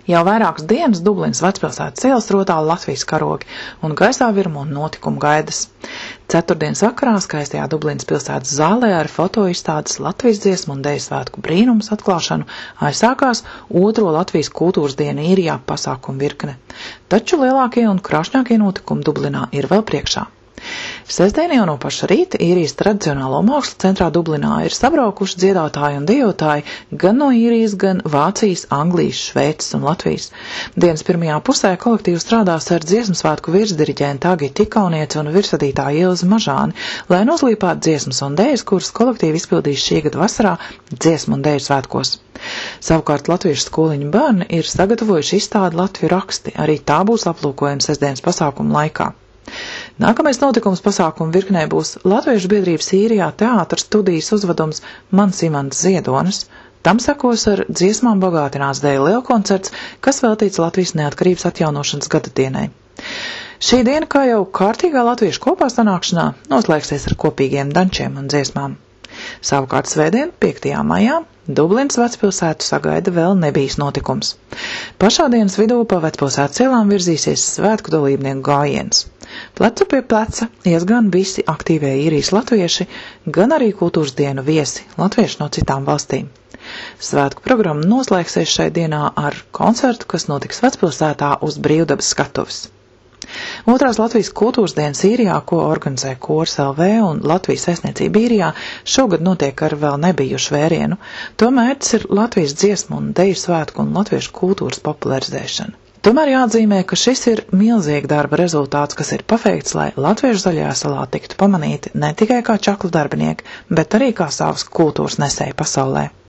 Jau vairākas dienas Dublinas vecpilsētas ielas rotā Latvijas karogi un gaisā virmo notikumu gaidas. Ceturtdienas vakarā skaistajā Dublinas pilsētas zālē ar fotoizstādes Latvijas dziesmu un deju svētku brīnumus atklāšanu aizsākās otro Latvijas kultūras dienu īrijā pasākumu virkne. Taču lielākie un krāšņākie notikumi Dublinā ir vēl priekšā. Sestdien jau no paša rīta īrijas tradicionālo mākslu centrā Dublinā ir sabraukuši dziedātāji un dejotāji gan no īrijas, gan Vācijas, Anglijas, Šveices un Latvijas. Dienas pirmajā pusē kolektīvs strādās ar dziesmu svētku virsdiriģentu Agitu Ikaunieci un virsvadītāju Ilzi Mažāni, lai nozlīpātu dziesmas un dejas, kuras kolektīvi izpildīs šī gada vasarā dziesmu un deju svētkos. Savukārt latviešu skoliņu bērni ir sagatavojuši izstādi Latviju raksti, arī tā būs aplūkojama sestdienas pasākuma laikā. Nākamais notikums pasākumu virknē būs Latviešu biedrības īrijā teātra studijas uzvedums Mans imants Ziedonis. Tam sekos ar dziesmām bagātināts deju lielkoncerts, kas veltīts Latvijas neatkarības atjaunošanas gadadienai. Šī diena, kā jau kārtīgā latviešu kopā sanākšanā, noslēgsies ar kopīgiem dančiem un dziesmām. Savukārt svētdien, 5. maijā, Dublinas vecpilsētu sagaida vēl nebijis notikums. Pašā dienas vidū pa vecpilsētas ielām virzīsies svētku dalībnieku gājiens. Plecu pie pleca ies gan visi aktīvie īrijas latvieši, gan arī kultūras dienu viesi, latvieši no citām valstīm. Svētku programma noslēgsies šai dienā ar koncertu, kas notiks vecpilsētā uz Brīvdabas skatuves. Otrās Latvijas kultūras dienas īrijā, ko organizē Kors LV un Latvijas vēstniecība īrijā, šogad notiek ar vēl nebijušu vērienu. To mērķis ir Latvijas dziesmu un deju svētku un latviešu kultūras popularizēšana. Tomēr jāatzīmē, ka šis ir milzīga darba rezultāts, kas ir paveikts, lai latviešu zaļajā salā tiktu pamanīti ne tikai kā čaklu darbinieki, bet arī kā savas kultūras nesēji pasaulē.